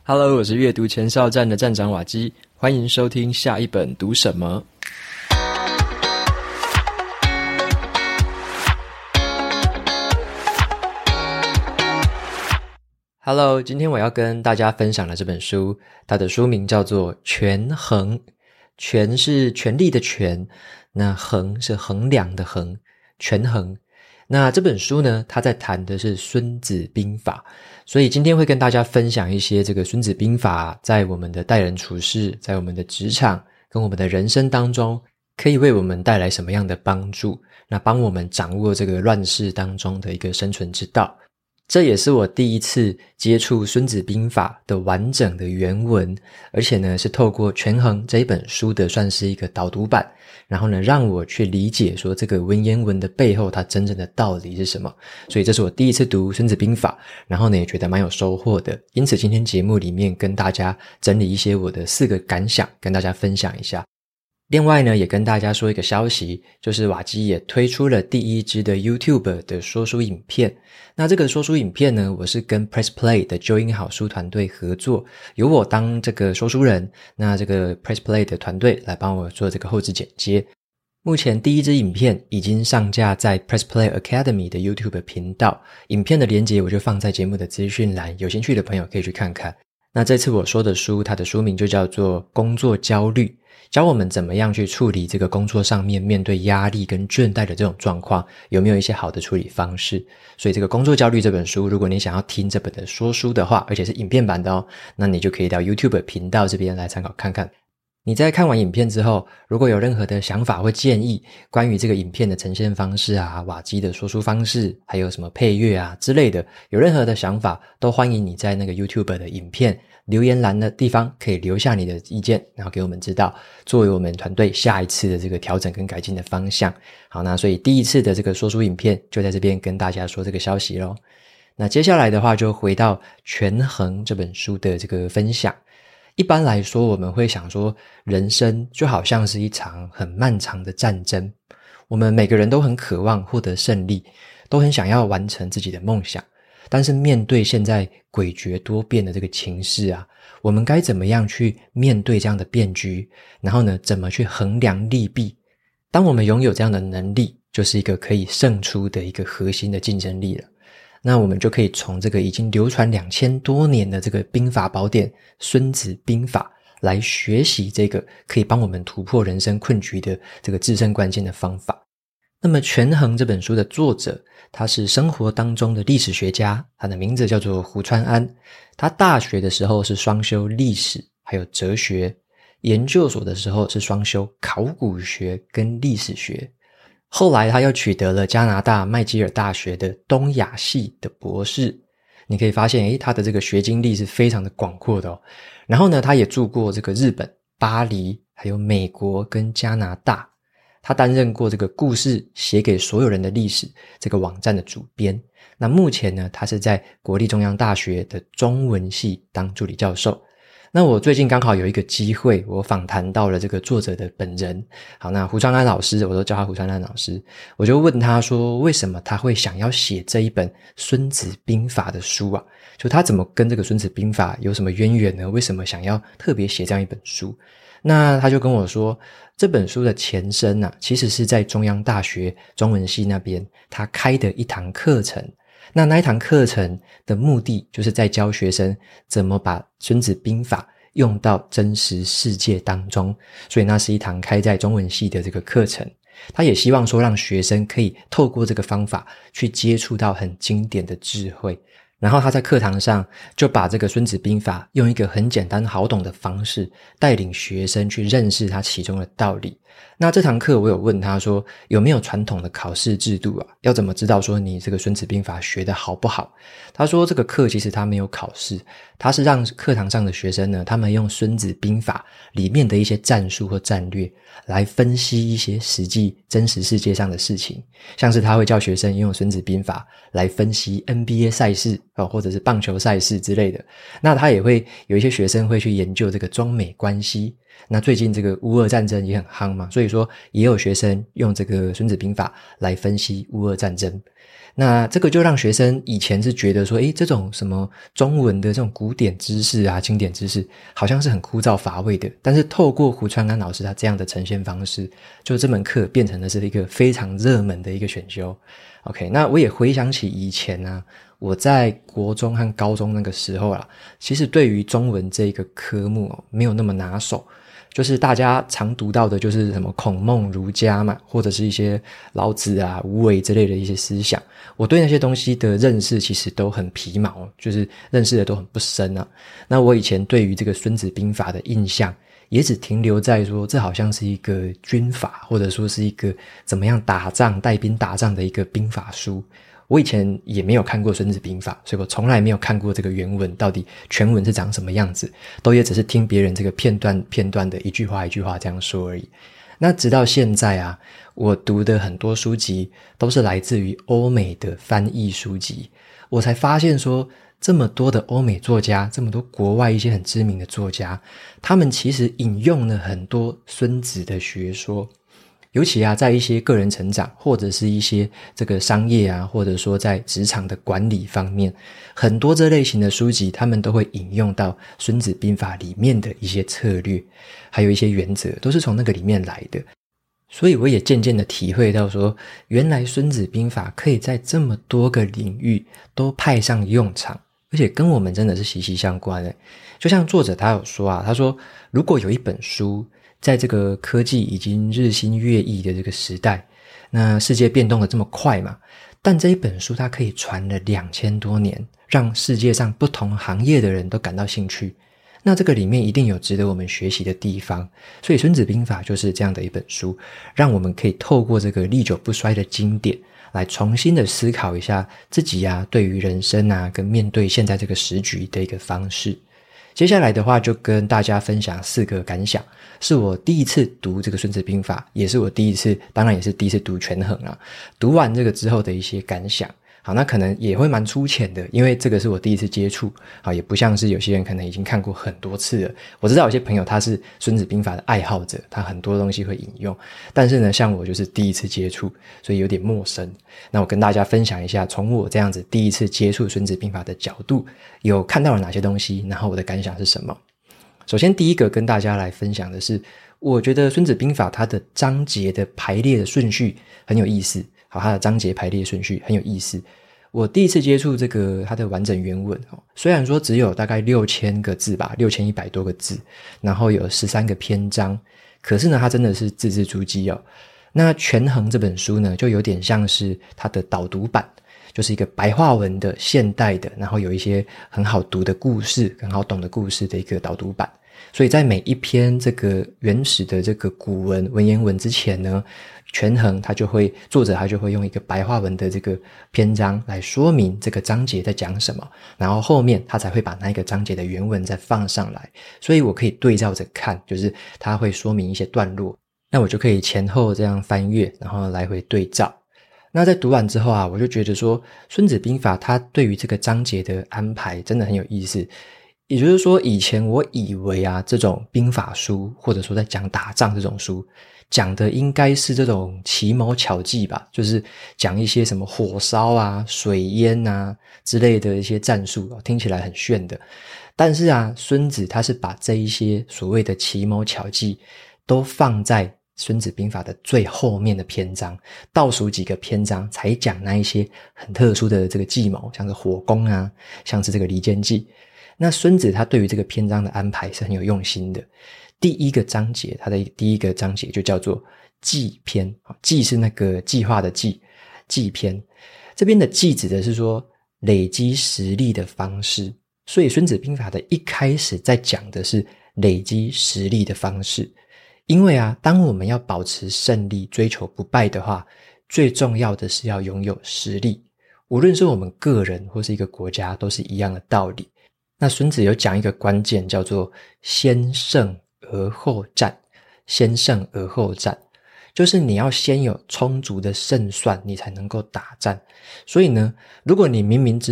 Hello， 我是阅读前哨站的站长瓦基，欢迎收听下一本读什么。Hello， 今天我要跟大家分享的这本书，它的书名叫做《权衡》。权是权力的权，那衡是衡量的衡，权衡。那这本书呢，它在谈的是孙子兵法，所以今天会跟大家分享一些这个孙子兵法在我们的待人处事，在我们的职场跟我们的人生当中可以为我们带来什么样的帮助，那帮我们掌握这个乱世当中的一个生存之道。这也是我第一次接触孙子兵法的完整的原文，而且呢是透过权衡这一本书的算是一个导读版，然后呢让我去理解说这个文言文的背后它真正的道理是什么。所以这是我第一次读孙子兵法，然后呢也觉得蛮有收获的，因此今天节目里面跟大家整理一些我的4个感想跟大家分享一下。另外呢，也跟大家说一个消息，就是瓦基也推出了第一支的 YouTube 的说书影片。那这个说书影片呢，我是跟 Press Play 的纠音好书团队合作，由我当这个说书人，那这个 Press Play 的团队来帮我做这个后置剪接。目前第一支影片已经上架在 Press Play Academy 的 YouTube 频道，影片的连结我就放在节目的资讯栏，有兴趣的朋友可以去看看。那这次我说的书，它的书名就叫做《工作焦虑》，教我们怎么样去处理这个工作上面面对压力跟倦怠的这种状况，有没有一些好的处理方式。所以这个工作焦虑这本书，如果你想要听这本的说书的话，而且是影片版的哦，那你就可以到 YouTube 频道这边来参考看看。你在看完影片之后，如果有任何的想法或建议，关于这个影片的呈现方式啊，瓦基的说书方式，还有什么配乐啊之类的，有任何的想法，都欢迎你在那个 YouTube 的影片留言栏的地方可以留下你的意见，然后给我们知道，作为我们团队下一次的这个调整跟改进的方向。好，那所以第一次的这个说书影片就在这边跟大家说这个消息咯。那接下来的话就回到《权衡》这本书的这个分享。一般来说，我们会想说，人生就好像是一场很漫长的战争，我们每个人都很渴望获得胜利，都很想要完成自己的梦想。但是面对现在诡谲多变的这个情势啊，我们该怎么样去面对这样的变局，然后呢，怎么去衡量利弊？当我们拥有这样的能力，就是一个可以胜出的一个核心的竞争力了。那我们就可以从这个已经流传2000多年的这个兵法宝典《孙子兵法》来学习这个可以帮我们突破人生困局的这个制胜关键的方法。那么《权衡》这本书的作者，他是生活当中的历史学家，他的名字叫做胡川安。他大学的时候是双修历史还有哲学，研究所的时候是双修考古学跟历史学。后来他又取得了加拿大麦吉尔大学的东亚系的博士。你可以发现他的这个学经历是非常的广阔的哦。然后呢，他也住过这个日本、巴黎，还有美国跟加拿大。他担任过这个故事写给所有人的历史这个网站的主编。那目前呢，他是在国立中央大学的中文系当助理教授。那我最近刚好有一个机会，我访谈到了这个作者的本人。好，那胡川安老师，我都叫他胡川安老师，我就问他说，为什么他会想要写这一本《孙子兵法》的书啊？就他怎么跟这个《孙子兵法》有什么渊源呢？为什么想要特别写这样一本书？那他就跟我说，这本书的前身啊，其实是在中央大学中文系那边他开的一堂课程。那一堂课程的目的就是在教学生怎么把孙子兵法用到真实世界当中，所以那是一堂开在中文系的这个课程。他也希望说让学生可以透过这个方法去接触到很经典的智慧，然后他在课堂上就把这个孙子兵法用一个很简单好懂的方式带领学生去认识它其中的道理。那这堂课我有问他说，有没有传统的考试制度啊？要怎么知道说你这个孙子兵法学得好不好？他说这个课其实他没有考试，他是让课堂上的学生呢，他们用孙子兵法里面的一些战术或战略来分析一些实际真实世界上的事情。像是他会叫学生用孙子兵法来分析 NBA 赛事或者是棒球赛事之类的。那他也会有一些学生会去研究这个中美关系。那最近这个乌俄战争也很夯嘛，所以说也有学生用这个孙子兵法来分析乌俄战争。那这个就让学生以前是觉得说，这种什么中文的这种古典知识啊、经典知识好像是很枯燥乏味的，但是透过胡传安老师他这样的呈现方式，就这门课变成了是一个非常热门的一个选修。OK， 那我也回想起以前啊，我在国中和高中那个时候啊，其实对于中文这个科目没有那么拿手。就是大家常读到的就是什么孔孟儒家嘛，或者是一些老子啊、无为之类的一些思想，我对那些东西的认识其实都很皮毛，就是认识的都很不深啊。那我以前对于这个孙子兵法的印象也只停留在说这好像是一个军法，或者说是一个怎么样打仗带兵打仗的一个兵法书。我以前也没有看过孙子兵法，所以我从来没有看过这个原文到底全文是长什么样子，都也只是听别人这个片段的一句话一句话这样说而已。那直到现在啊，我读的很多书籍都是来自于欧美的翻译书籍，我才发现说这么多的欧美作家，这么多国外一些很知名的作家，他们其实引用了很多孙子的学说。尤其啊，在一些个人成长或者是一些这个商业啊，或者说在职场的管理方面，很多这类型的书籍他们都会引用到孙子兵法里面的一些策略，还有一些原则都是从那个里面来的。所以我也渐渐的体会到说，原来孙子兵法可以在这么多个领域都派上用场，而且跟我们真的是息息相关的。就像作者他有说啊，他说如果有一本书在这个科技已经日新月异的这个时代，那世界变动得这么快嘛，但这一本书它可以传了2000多年，让世界上不同行业的人都感到兴趣，那这个里面一定有值得我们学习的地方。所以孙子兵法就是这样的一本书，让我们可以透过这个历久不衰的经典来重新的思考一下自己啊对于人生啊跟面对现在这个时局的一个方式。接下来的话就跟大家分享4个感想，是我第一次读这个孙子兵法，也是我当然也是第一次读权衡啊。读完这个之后的一些感想，好，那可能也会蛮粗浅的，因为这个是我第一次接触，好，也不像是有些人可能已经看过很多次了。我知道有些朋友他是孙子兵法的爱好者，他很多东西会引用，但是呢，像我就是第一次接触，所以有点陌生。那我跟大家分享一下，从我这样子第一次接触孙子兵法的角度，有看到了哪些东西，然后我的感想是什么。首先第一个跟大家来分享的是，我觉得孙子兵法它的章节的排列的顺序很有意思，好，它的章节排列顺序很有意思。我第一次接触这个它的完整原文，虽然说只有大概6000个字吧，6100多个字，然后有13个篇章，可是呢它真的是字字珠玑哦。那权衡这本书呢，就有点像是它的导读版，就是一个白话文的现代的，然后有一些很好读的故事，很好懂的故事的一个导读版。所以在每一篇这个原始的这个古文文言文之前呢，权衡作者他就会用一个白话文的这个篇章来说明这个章节在讲什么，然后后面他才会把那个章节的原文再放上来，所以我可以对照着看，就是他会说明一些段落，那我就可以前后这样翻阅，然后来回对照。那在读完之后啊，我就觉得说孙子兵法它对于这个章节的安排真的很有意思。也就是说以前我以为啊，这种兵法书或者说在讲打仗这种书讲的应该是这种奇谋巧计吧，就是讲一些什么火烧啊、水淹啊之类的一些战术，听起来很炫的。但是啊，孙子他是把这一些所谓的奇谋巧计都放在孙子兵法的最后面的篇章，倒数几个篇章才讲那一些很特殊的这个计谋，像是火攻啊，像是这个离间计。那孙子他对于这个篇章的安排是很有用心的。第一个章节，他的第一个章节就叫做计篇，计是那个计划的计，计篇。这边的计指的是说累积实力的方式，所以孙子兵法的一开始在讲的是累积实力的方式。因为啊，当我们要保持胜利，追求不败的话，最重要的是要拥有实力。无论是我们个人或是一个国家，都是一样的道理。那孙子有讲一个关键，叫做先胜而后战。先胜而后战，就是你要先有充足的胜算，你才能够打战。所以呢，如果你明明知道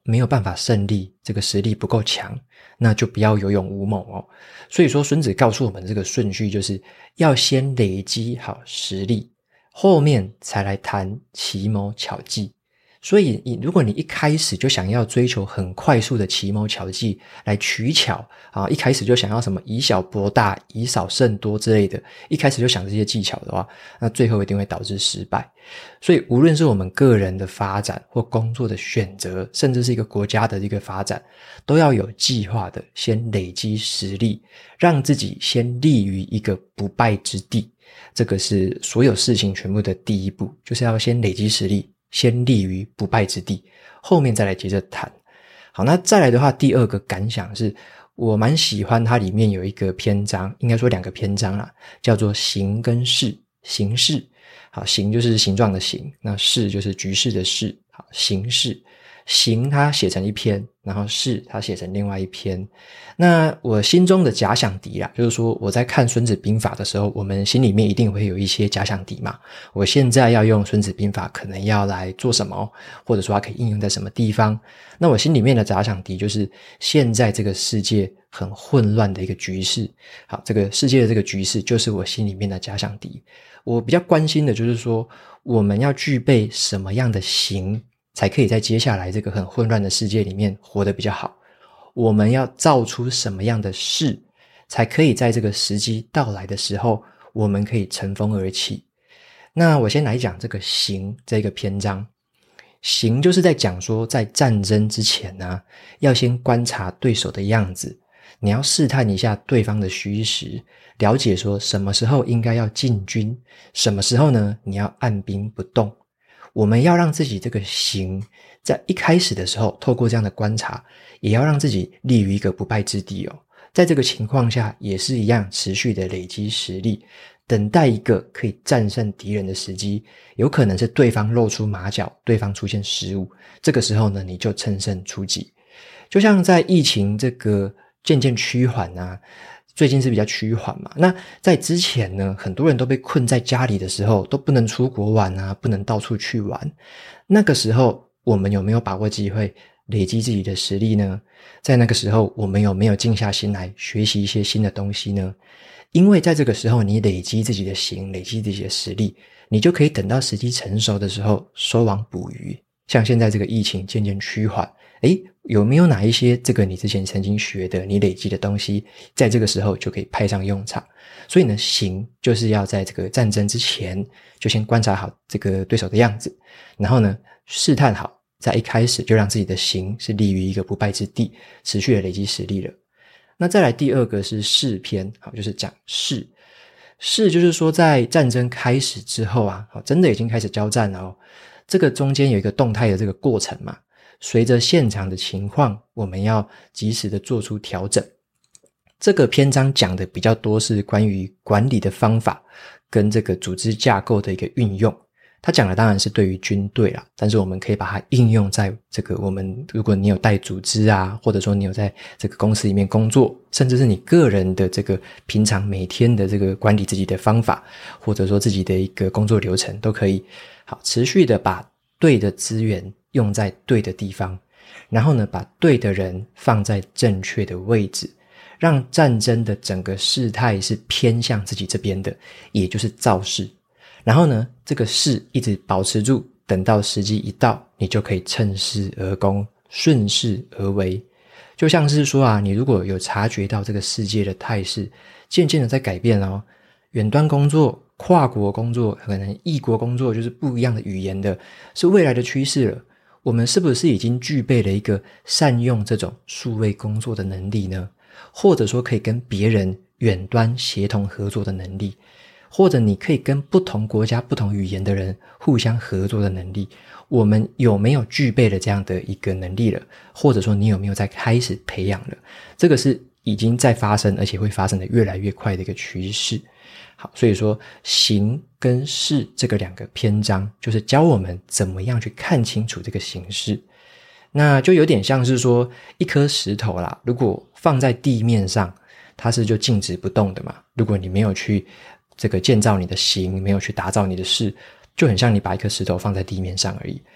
没有办法胜利，这个实力不够强，那就不要有勇无谋哦。所以说孙子告诉我们这个顺序就是要先累积好实力，后面才来谈奇谋巧计。所以如果你一开始就想要追求很快速的奇谋巧计来取巧啊，一开始就想要什么以小博大、以少胜多之类的，一开始就想这些技巧的话，那最后一定会导致失败。所以无论是我们个人的发展或工作的选择，甚至是一个国家的一个发展，都要有计划的先累积实力，让自己先立于一个不败之地。这个是所有事情全部的第一步，就是要先累积实力，先立于不败之地，后面再来接着谈。好，那再来的话，第二个感想是我蛮喜欢它里面有一个篇章，应该说2个篇章啦，叫做形跟势。形势，好，形就是形状的形，那势就是局势的势。好，形势，形它写成一篇，然后势它写成另外一篇。那我心中的假想敌啦，就是说我在看孙子兵法的时候，我们心里面一定会有一些假想敌嘛。我现在要用孙子兵法可能要来做什么，或者说它可以应用在什么地方。那我心里面的假想敌就是现在这个世界很混乱的一个局势。好，这个世界的这个局势就是我心里面的假想敌。我比较关心的就是说我们要具备什么样的形才可以在接下来这个很混乱的世界里面活得比较好。我们要造出什么样的势才可以在这个时机到来的时候我们可以乘风而起。那我先来讲这个形这个篇章。形就是在讲说在战争之前啊，要先观察对手的样子，你要试探一下对方的虚实，了解说什么时候应该要进军，什么时候呢你要按兵不动。我们要让自己这个形在一开始的时候透过这样的观察，也要让自己立于一个不败之地哦。在这个情况下也是一样持续的累积实力，等待一个可以战胜敌人的时机，有可能是对方露出马脚，对方出现失误，这个时候呢你就乘胜出击。就像在疫情这个渐渐趋缓啊，最近是比较趋缓嘛，那在之前呢很多人都被困在家里的时候，都不能出国玩啊，不能到处去玩。那个时候我们有没有把握机会累积自己的实力呢？在那个时候我们有没有静下心来学习一些新的东西呢？因为在这个时候你累积自己的形，累积自己的实力，你就可以等到时机成熟的时候收网捕鱼。像现在这个疫情渐渐趋缓，有没有哪一些这个你之前曾经学的你累积的东西在这个时候就可以派上用场。所以呢形就是要在这个战争之前就先观察好这个对手的样子，然后呢试探好，在一开始就让自己的形是立于一个不败之地，持续的累积实力了。那再来第二个是势篇，好，就是讲势。势就是说在战争开始之后啊，真的已经开始交战了哦，这个中间有一个动态的这个过程嘛，随着现场的情况我们要及时的做出调整。这个篇章讲的比较多是关于管理的方法跟这个组织架构的一个运用。他讲的当然是对于军队啦，但是我们可以把它应用在这个我们如果你有带组织啊，或者说你有在这个公司里面工作，甚至是你个人的这个平常每天的这个管理自己的方法，或者说自己的一个工作流程都可以。好，持续的把对的资源用在对的地方，然后呢把对的人放在正确的位置，让战争的整个事态是偏向自己这边的，也就是造势。然后呢这个势一直保持住，等到时机一到，你就可以趁势而攻，顺势而为。就像是说啊，你如果有察觉到这个世界的态势渐渐的在改变哦，远端工作、跨国工作，可能异国工作，就是不一样的语言的，是未来的趋势了。我们是不是已经具备了一个善用这种数位工作的能力呢？或者说可以跟别人远端协同合作的能力，或者你可以跟不同国家不同语言的人互相合作的能力，我们有没有具备了这样的一个能力了？或者说你有没有在开始培养了？这个是已经在发生，而且会发生的越来越快的一个趋势。好，所以说形跟势这个2个篇章就是教我们怎么样去看清楚这个形势。那就有点像是说一颗石头啦，如果放在地面上，它是就静止不动的嘛。如果你没有去这个建造你的形，没有去打造你的势，就很像你把一颗石头放在地面上而已。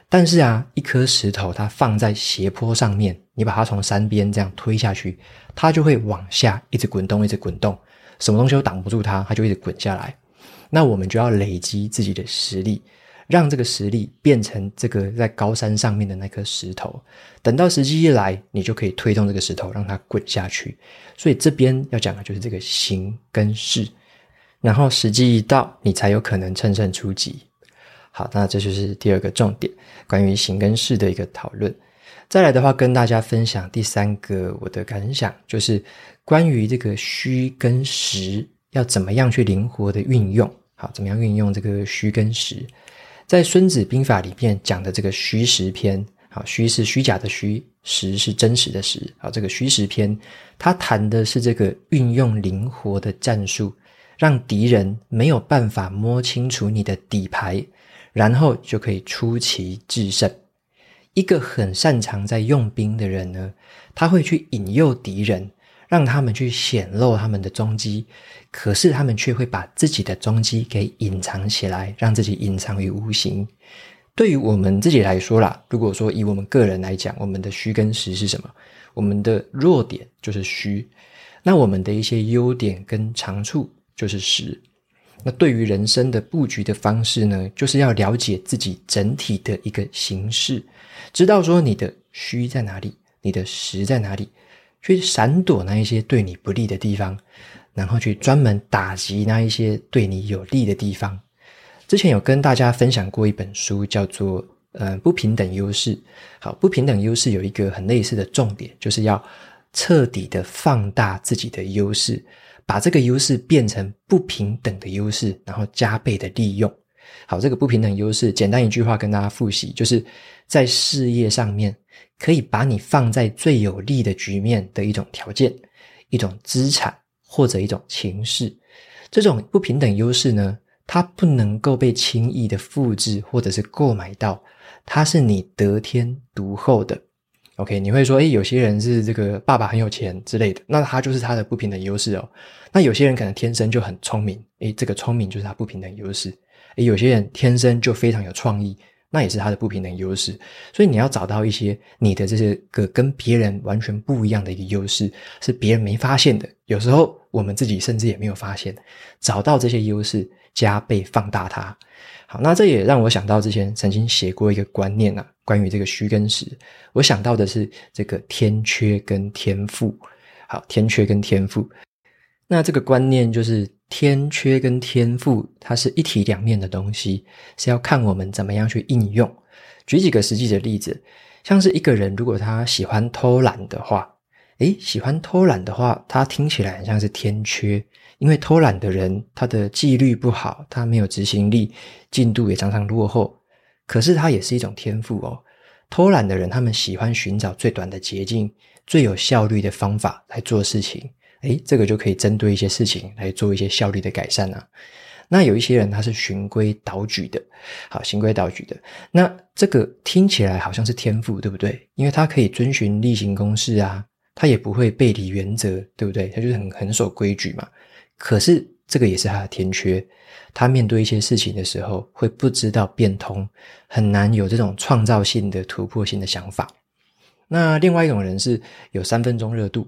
但是啊，一颗石头它放在斜坡上面，你把它从山边这样推下去，它就会往下一直滚动，一直滚动，什么东西都挡不住它，它就一直滚下来。那我们就要累积自己的实力，让这个实力变成这个在高山上面的那颗石头，等到时机一来，你就可以推动这个石头让它滚下去。所以这边要讲的就是这个行跟势，然后时机一到，你才有可能乘胜出击。好，那这就是第二个重点，关于行跟势的一个讨论。再来的话，跟大家分享第三个我的感想，就是关于这个虚跟实要怎么样去灵活的运用。好，怎么样运用这个虚跟实？在孙子兵法里面讲的这个虚实篇，好，虚是虚假的虚，实是真实的实。好，这个虚实篇，它谈的是这个运用灵活的战术，让敌人没有办法摸清楚你的底牌，然后就可以出奇制胜。一个很擅长在用兵的人呢，他会去引诱敌人，让他们去显露他们的踪迹，可是他们却会把自己的踪迹给隐藏起来，让自己隐藏于无形。对于我们自己来说啦，如果说以我们个人来讲，我们的虚跟实是什么？我们的弱点就是虚，那我们的一些优点跟长处就是实。那对于人生的布局的方式呢，就是要了解自己整体的一个形势，知道说你的虚在哪里，你的实在哪里，去闪躲那一些对你不利的地方，然后去专门打击那一些对你有利的地方。之前有跟大家分享过一本书，叫做不平等优势。好，不平等优势有一个很类似的重点，就是要彻底的放大自己的优势，把这个优势变成不平等的优势，然后加倍的利用。好，这个不平等优势简单一句话跟大家复习，就是在事业上面可以把你放在最有利的局面的一种条件，一种资产或者一种情势。这种不平等优势呢，它不能够被轻易的复制或者是购买到，它是你得天独厚的。OK， 你会说有些人是这个爸爸很有钱之类的，那他就是他的不平等优势哦。那有些人可能天生就很聪明，这个聪明就是他不平等优势。有些人天生就非常有创意，那也是他的不平等优势。所以你要找到一些你的这些个跟别人完全不一样的一个优势，是别人没发现的，有时候我们自己甚至也没有发现，找到这些优势，加倍放大它。好，那这也让我想到之前曾经写过一个观念啊，关于这个虚跟实，我想到的是这个天缺跟天赋。好，天缺跟天赋，那这个观念就是天缺跟天赋，它是一体两面的东西，是要看我们怎么样去应用。举几个实际的例子，像是一个人如果他喜欢偷懒的话，喜欢偷懒的话，他听起来很像是天缺，因为偷懒的人他的纪律不好，他没有执行力，进度也常常落后。可是他也是一种天赋哦。偷懒的人他们喜欢寻找最短的捷径，最有效率的方法来做事情。这个就可以针对一些事情来做一些效率的改善啊。那有一些人他是循规蹈矩的，好，循规蹈矩的，那这个听起来好像是天赋，对不对？因为他可以遵循例行公事啊，他也不会背离原则，对不对？他就是很守规矩嘛。可是这个也是他的天缺，他面对一些事情的时候会不知道变通，很难有这种创造性的突破性的想法。那另外一种人是有3分钟热度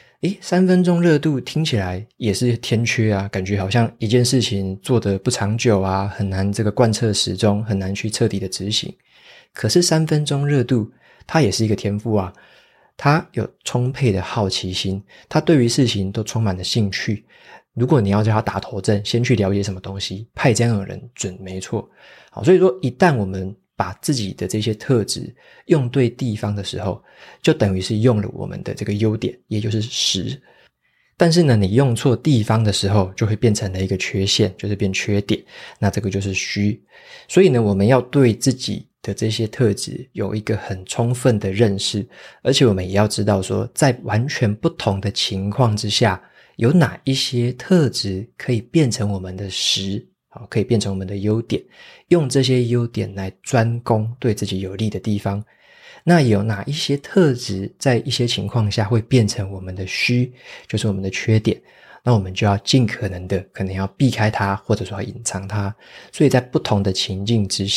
，3分钟热度听起来也是天缺啊，感觉好像一件事情做得不长久啊，很难这个贯彻始终，很难去彻底的执行。可是3分钟热度它也是一个天赋啊，他有充沛的好奇心，他对于事情都充满了兴趣。如果你要叫他打头阵，先去了解什么东西，派这样的人准没错。好，所以说一旦我们把自己的这些特质用对地方的时候，就等于是用了我们的这个优点，也就是实。但是呢，你用错地方的时候，就会变成了一个缺陷，就是变缺点，那这个就是虚。所以呢，我们要对自己的这些特质有一个很充分的认识，而且我们也要知道说，在完全不同的情况之下，有哪一些特质可以变成我们的实，可以变成我们的优点，用这些优点来专攻对自己有利的地方。那有哪一些特质在一些情况下会变成我们的虚，就是我们的缺点，那我们就要尽可能的可能要避开它，或者说要隐藏它。所以在不同的情境之下，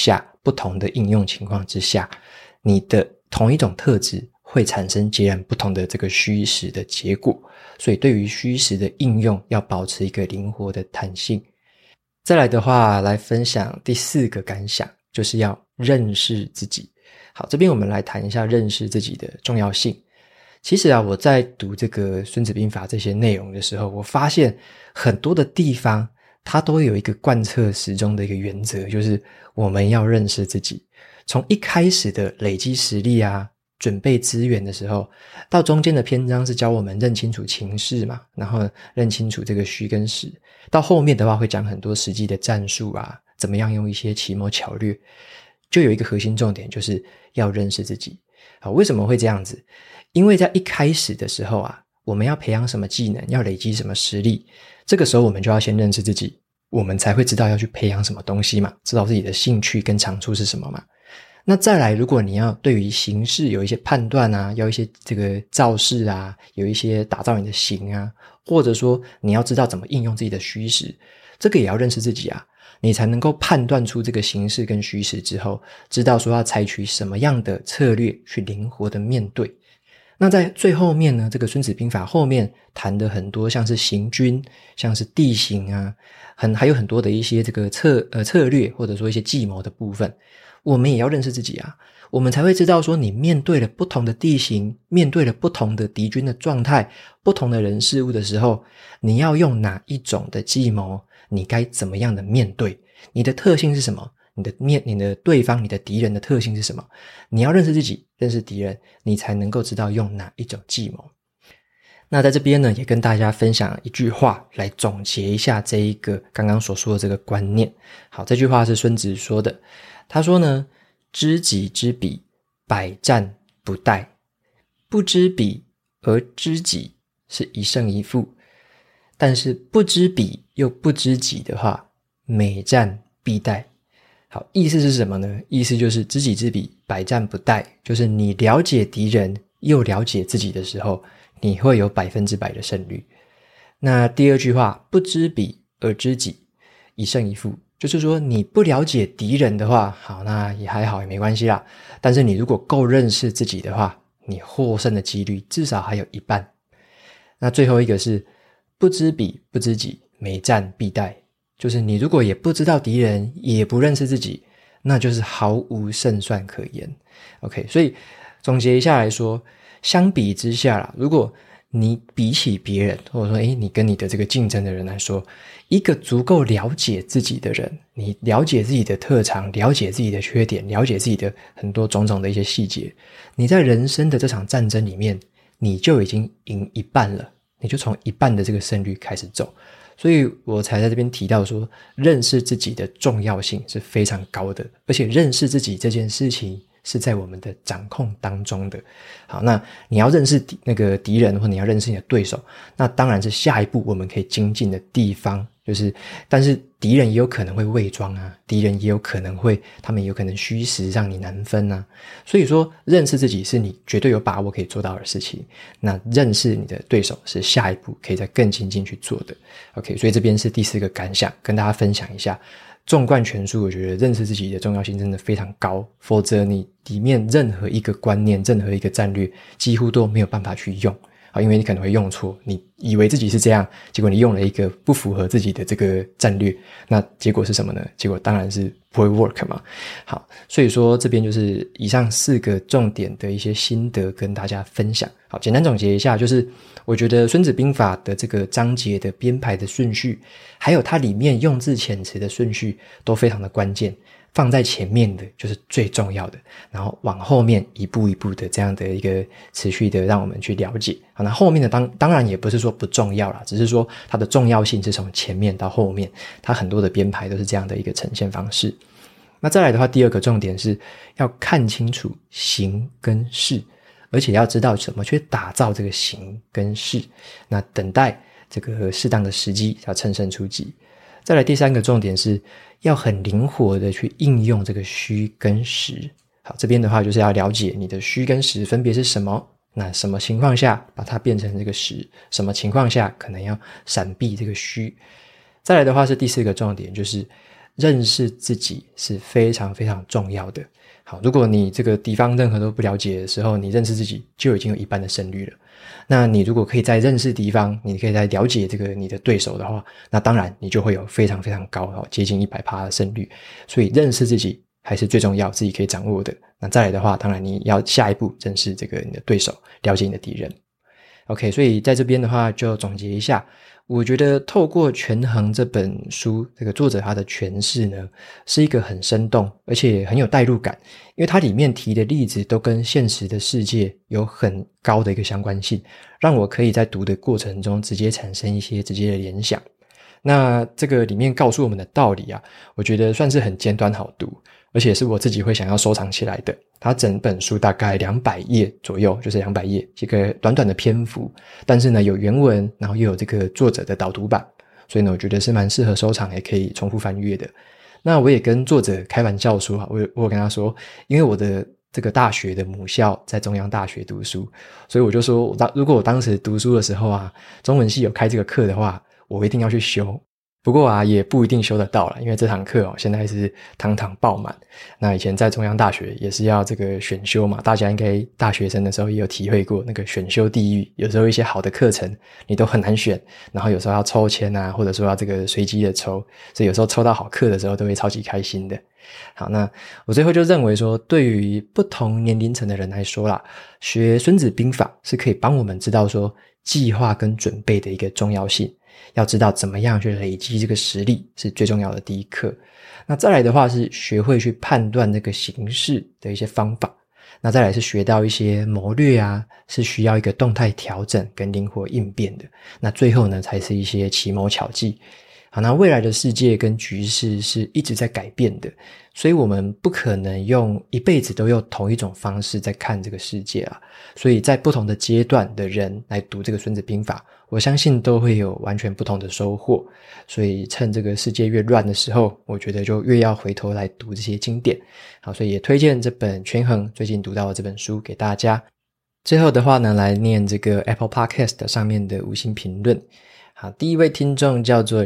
不同的应用情况之下，你的同一种特质会产生截然不同的这个虚实的结果，所以对于虚实的应用要保持一个灵活的弹性。再来的话，来分享第4个感想，就是要认识自己。好，这边我们来谈一下认识自己的重要性。其实我在读这个孙子兵法这些内容的时候，我发现很多的地方它都有一个贯彻始终的一个原则，就是我们要认识自己。从一开始的累积实力准备资源的时候，到中间的篇章是教我们认清楚情势嘛，然后认清楚这个虚跟实，到后面的话会讲很多实际的战术怎么样用一些奇谋巧略，就有一个核心重点，就是要认识自己。好，为什么会这样子？因为在一开始的时候我们要培养什么技能，要累积什么实力，这个时候我们就要先认识自己，我们才会知道要去培养什么东西嘛，知道自己的兴趣跟长处是什么嘛。那再来，如果你要对于形势有一些判断要一些这个造势有一些打造你的形或者说你要知道怎么应用自己的虚实，这个也要认识自己你才能够判断出这个形势跟虚实之后，知道说要采取什么样的策略去灵活的面对。那在最后面呢，这个孙子兵法后面谈的很多像是行军，像是地形还有很多的一些这个策略或者说一些计谋的部分，我们也要认识自己我们才会知道说你面对了不同的地形，面对了不同的敌军的状态，不同的人事物的时候，你要用哪一种的计谋，你该怎么样的面对，你的特性是什么，你的对方，你的敌人的特性是什么，你要认识自己，认识敌人，你才能够知道用哪一种计谋。那在这边呢，也跟大家分享一句话来总结一下这一个刚刚所说的这个观念。好，这句话是孙子说的，他说呢，知己知彼，百战不殆。不知彼而知己是一胜一负，但是不知彼又不知己的话，每战必殆。好，意思是什么呢？意思就是知己知彼，百战不殆，就是你了解敌人又了解自己的时候，你会有100%的胜率。那第二句话，不知彼而知己，一胜一负，就是说你不了解敌人的话，好，那也还好，也没关系啦。但是你如果够认识自己的话，你获胜的几率至少还有一半。那最后一个是不知彼不知己，每战必殆，就是你如果也不知道敌人，也不认识自己，那就是毫无胜算可言。 OK， 所以总结一下来说，相比之下啦，如果你比起别人，或者说你跟你的这个竞争的人来说，一个足够了解自己的人，你了解自己的特长，了解自己的缺点，了解自己的很多种种的一些细节，你在人生的这场战争里面，你就已经赢一半了，你就从一半的这个胜率开始走。所以我才在这边提到说，认识自己的重要性是非常高的，而且认识自己这件事情是在我们的掌控当中的。好，那你要认识那个敌人，或你要认识你的对手，那当然是下一步我们可以精进的地方，就是但是敌人也有可能会伪装敌人也有可能他们有可能虚实让你难分所以说认识自己是你绝对有把握可以做到的事情，那认识你的对手是下一步可以再更精进去做的。 OK， 所以这边是第4个感想，跟大家分享一下。纵观全书，我觉得认识自己的重要性真的非常高，否则你里面任何一个观念，任何一个战略几乎都没有办法去用因为你可能会用错，你以为自己是这样，结果你用了一个不符合自己的这个战略，那结果是什么呢？结果当然是不会 work 嘛。好，所以说这边就是以上4个重点的一些心得跟大家分享。好，简单总结一下，就是我觉得孙子兵法的这个章节的编排的顺序，还有它里面用字遣词的顺序都非常的关键，放在前面的就是最重要的，然后往后面一步一步的这样的一个持续的让我们去了解。好，那后面的当然也不是说不重要啦，只是说它的重要性是从前面到后面，它很多的编排都是这样的一个呈现方式。那再来的话，第2个重点是要看清楚形跟势，而且要知道怎么去打造这个形跟势，那等待这个适当的时机要乘胜出击。再来第3个重点是要很灵活的去应用这个虚跟实。好，这边的话就是要了解你的虚跟实分别是什么，那什么情况下把它变成这个实，什么情况下可能要闪避这个虚。再来的话是第4个重点，就是认识自己是非常非常重要的。好，如果你这个敌方任何都不了解的时候，你认识自己就已经有一半的胜率了。那你如果可以在认识敌方，你可以在了解这个你的对手的话，那当然你就会有非常非常高，接近 100% 的胜率。所以认识自己还是最重要，自己可以掌握的。那再来的话，当然你要下一步认识这个你的对手，了解你的敌人。OK， 所以在这边的话就总结一下，我觉得透过《权衡》这本书，这个作者他的诠释呢，是一个很生动而且很有代入感，因为它里面提的例子都跟现实的世界有很高的一个相关性，让我可以在读的过程中直接产生一些直接的联想。那这个里面告诉我们的道理啊，我觉得算是很简短好读，而且是我自己会想要收藏起来的。它整本书大概200页左右，就是200页，一个短短的篇幅，但是呢有原文，然后又有这个作者的导读版，所以呢我觉得是蛮适合收藏，也可以重复翻阅的。那我也跟作者开玩笑说，我有跟他说，因为我的这个大学的母校在中央大学读书，所以我就说如果我当时读书的时候啊，中文系有开这个课的话，我一定要去修。不过啊也不一定修得到啦，因为这堂课现在是堂堂爆满。那以前在中央大学也是要这个选修嘛，大家应该大学生的时候也有体会过那个选修地狱，有时候一些好的课程你都很难选，然后有时候要抽签啊，或者说要这个随机的抽，所以有时候抽到好课的时候都会超级开心的。好，那我最后就认为说，对于不同年龄层的人来说啦，学孙子兵法是可以帮我们知道说计划跟准备的一个重要性，要知道怎么样去累积这个实力是最重要的第一课。那再来的话是学会去判断这个形势的一些方法，那再来是学到一些谋略啊，是需要一个动态调整跟灵活应变的。那最后呢才是一些奇谋巧计。好，那未来的世界跟局势是一直在改变的，所以我们不可能用一辈子都用同一种方式在看这个世界啊。所以在不同的阶段的人来读这个孙子兵法，我相信都会有完全不同的收获。所以趁这个世界越乱的时候，我觉得就越要回头来读这些经典。好，所以也推荐这本权衡，最近读到的这本书给大家。最后的话呢，来念这个 Apple Podcast 上面的5星评论。好，第一位听众叫做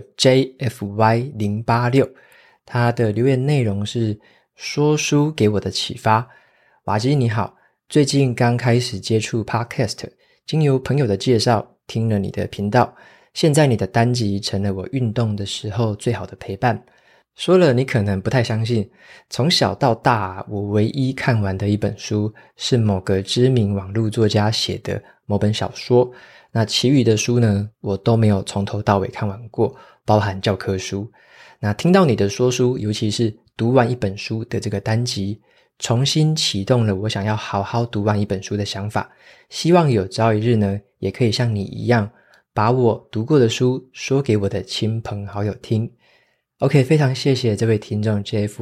JFY086， 他的留言内容是说书给我的启发。瓦基你好，最近刚开始接触 Podcast， 经由朋友的介绍听了你的频道，现在你的单集成了我运动的时候最好的陪伴。说了你可能不太相信，从小到大我唯一看完的一本书是某个知名网络作家写的某本小说，那其余的书呢我都没有从头到尾看完过，包含教科书。那听到你的说书，尤其是读完一本书的这个单集，重新启动了我想要好好读完一本书的想法，希望有朝一日呢也可以像你一样把我读过的书说给我的亲朋好友听。OK， 非常谢谢这位听众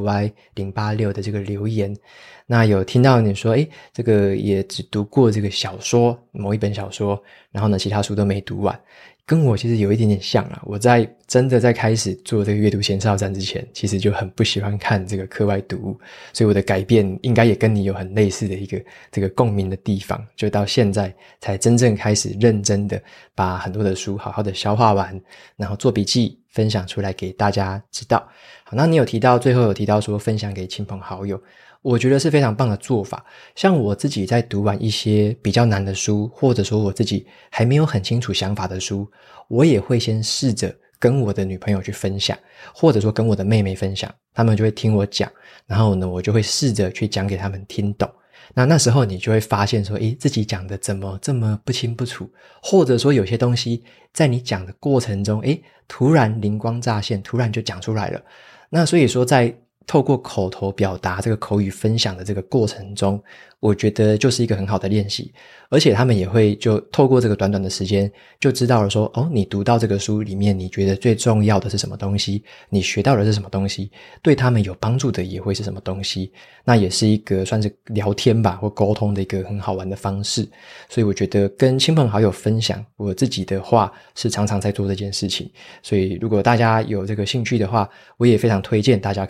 JFY086 的这个留言。那有听到你说这个也只读过这个小说，某一本小说，然后呢其他书都没读完，跟我其实有一点点像啦。我真的在开始做这个阅读前哨站之前，其实就很不喜欢看这个课外读物，所以我的改变应该也跟你有很类似的一个这个共鸣的地方，就到现在才真正开始认真的把很多的书好好的消化完，然后做笔记分享出来给大家知道。好，那你最后有提到说分享给亲朋好友，我觉得是非常棒的做法。像我自己在读完一些比较难的书，或者说我自己还没有很清楚想法的书，我也会先试着跟我的女朋友去分享，或者说跟我的妹妹分享，她们就会听我讲，然后呢我就会试着去讲给她们听懂。那时候你就会发现说自己讲的怎么这么不清不楚，或者说有些东西在你讲的过程中突然灵光乍现，突然就讲出来了。那所以说在透过口头表达这个口语分享的这个过程中，我觉得就是一个很好的练习。而且他们也会就透过这个短短的时间就知道了说你读到这个书里面你觉得最重要的是什么东西，你学到的是什么东西，对他们有帮助的也会是什么东西。那也是一个算是聊天吧或沟通的一个很好玩的方式。所以我觉得跟亲朋好友分享我自己的话是常常在做这件事情，所以如果大家有这个兴趣的话，我也非常推荐大家可以这么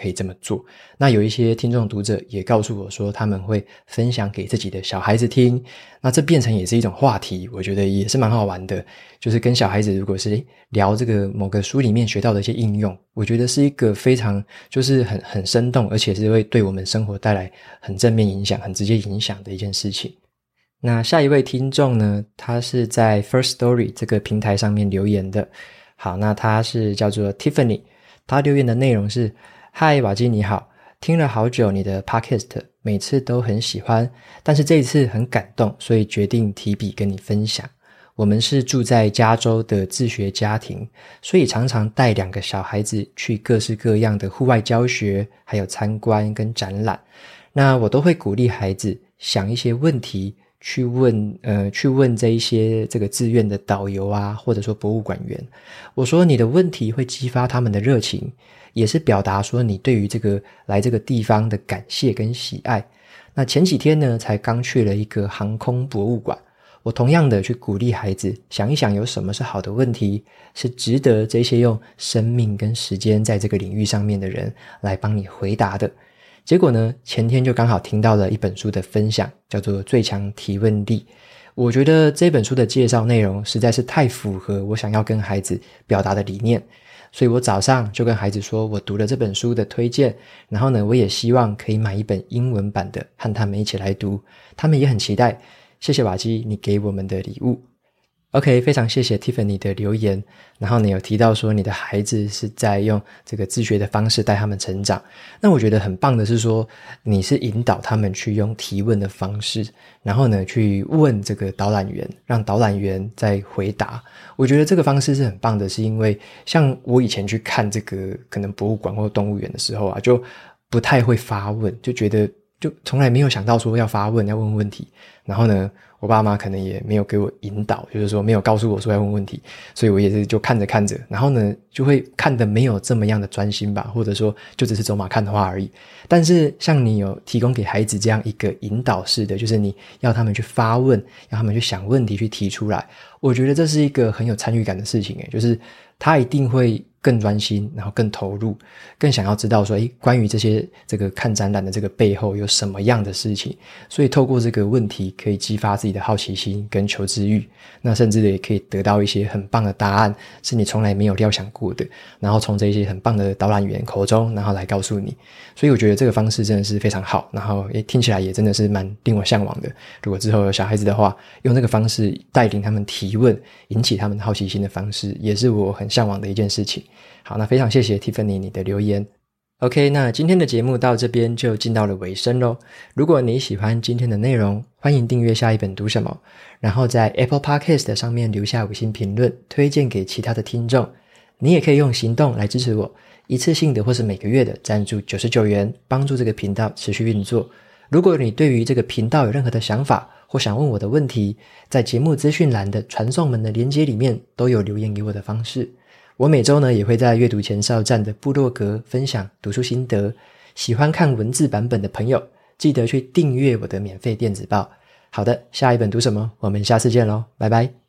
做。那有一些听众读者也告诉我说他们会分享给自己的小孩子听，那这变成也是一种话题，我觉得也是蛮好玩的，就是跟小孩子如果是聊这个某个书里面学到的一些应用，我觉得是一个非常就是很生动，而且是会对我们生活带来很正面影响很直接影响的一件事情。那下一位听众呢，他是在 First Story 这个平台上面留言的。好，那他是叫做 Tiffany， 他留言的内容是：嗨，瓦基你好，听了好久你的 Podcast， 每次都很喜欢，但是这一次很感动，所以决定提笔跟你分享。我们是住在加州的自学家庭，所以常常带2个小孩子去各式各样的户外教学，还有参观跟展览。那我都会鼓励孩子想一些问题去问这一些这个志愿的导游啊，或者说博物馆员。我说你的问题会激发他们的热情，也是表达说你对于这个来这个地方的感谢跟喜爱。那前几天呢，才刚去了一个航空博物馆，我同样的去鼓励孩子想一想有什么是好的问题，是值得这些用生命跟时间在这个领域上面的人来帮你回答的。结果呢，前天就刚好听到了一本书的分享，叫做《最强提问力》。我觉得这本书的介绍内容实在是太符合我想要跟孩子表达的理念，所以我早上就跟孩子说我读了这本书的推荐，然后呢，我也希望可以买一本英文版的和他们一起来读，他们也很期待。谢谢瓦基你给我们的礼物。OK， 非常谢谢 Tiffany 的留言，然后你有提到说你的孩子是在用这个自学的方式带他们成长，那我觉得很棒的是说你是引导他们去用提问的方式，然后呢去问这个导览员，让导览员再回答。我觉得这个方式是很棒的，是因为像我以前去看这个可能博物馆或动物园的时候啊，就不太会发问，就觉得就从来没有想到说要发问要问问题，然后呢我爸妈可能也没有给我引导，就是说没有告诉我说要问问题，所以我也是就看着看着，然后呢就会看得没有这么样的专心吧，或者说就只是走马看花而已。但是像你有提供给孩子这样一个引导式的，就是你要他们去发问，要他们去想问题去提出来，我觉得这是一个很有参与感的事情，就是他一定会更专心，然后更投入，更想要知道说关于这个看展览的这个背后有什么样的事情，所以透过这个问题可以激发自己的好奇心跟求知欲，那甚至也可以得到一些很棒的答案，是你从来没有料想过的，然后从这些很棒的导览员口中然后来告诉你。所以我觉得这个方式真的是非常好，然后听起来也真的是蛮令我向往的。如果之后有小孩子的话，用这个方式带领他们提问，引起他们好奇心的方式，也是我很向往的一件事情。好，那非常谢谢 Tiffany 你的留言。OK， 那今天的节目到这边就进到了尾声咯。如果你喜欢今天的内容，欢迎订阅下一本读什么，然后在 Apple Podcast 上面留下5星评论，推荐给其他的听众。你也可以用行动来支持我，一次性的或是每个月的赞助99元，帮助这个频道持续运作。如果你对于这个频道有任何的想法或想问我的问题，在节目资讯栏的传送门的连结里面都有留言给我的方式。我每周呢也会在阅读前哨站的部落格分享读书心得，喜欢看文字版本的朋友记得去订阅我的免费电子报。好的，下一本读什么？我们下次见咯，拜拜。